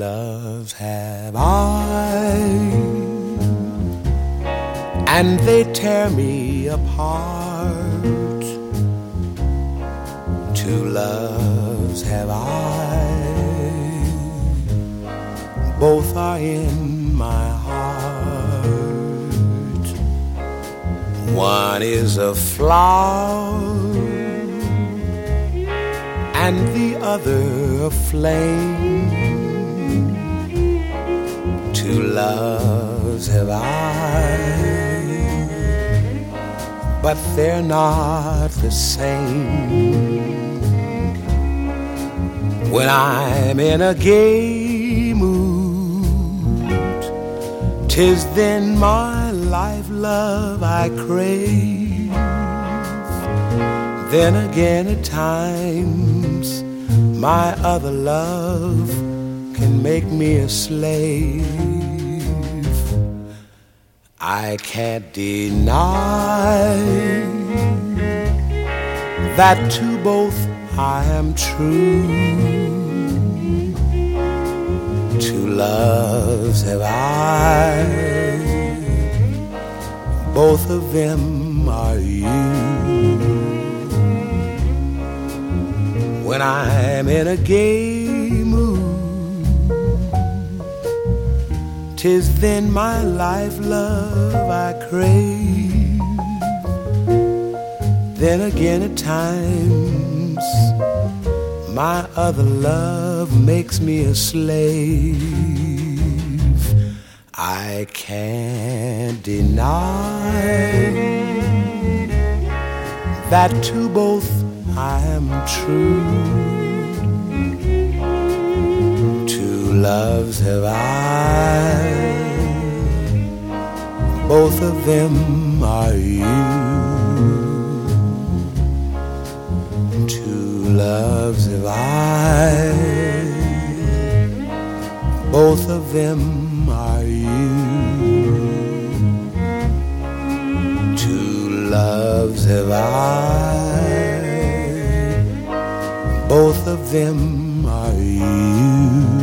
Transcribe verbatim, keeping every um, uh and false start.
loves have I, and they tear me apart. Two loves have I, both are in my heart. One is a flower, and the other a flame. Two loves have I, but they're not the same. When I'm in a gay mood, 'tis then my life love I crave. Then again at times my other love can make me a slave. I can't deny that to both I am true. Two loves have I, both of them are you. When I'm in a gay mood, 'tis then my life love I crave. Then again at times my other love makes me a slave. I can't deny that to both I am true. Two loves have I, both of them are you. Two loves have I, both of them are you. Two loves have I, both of them are you.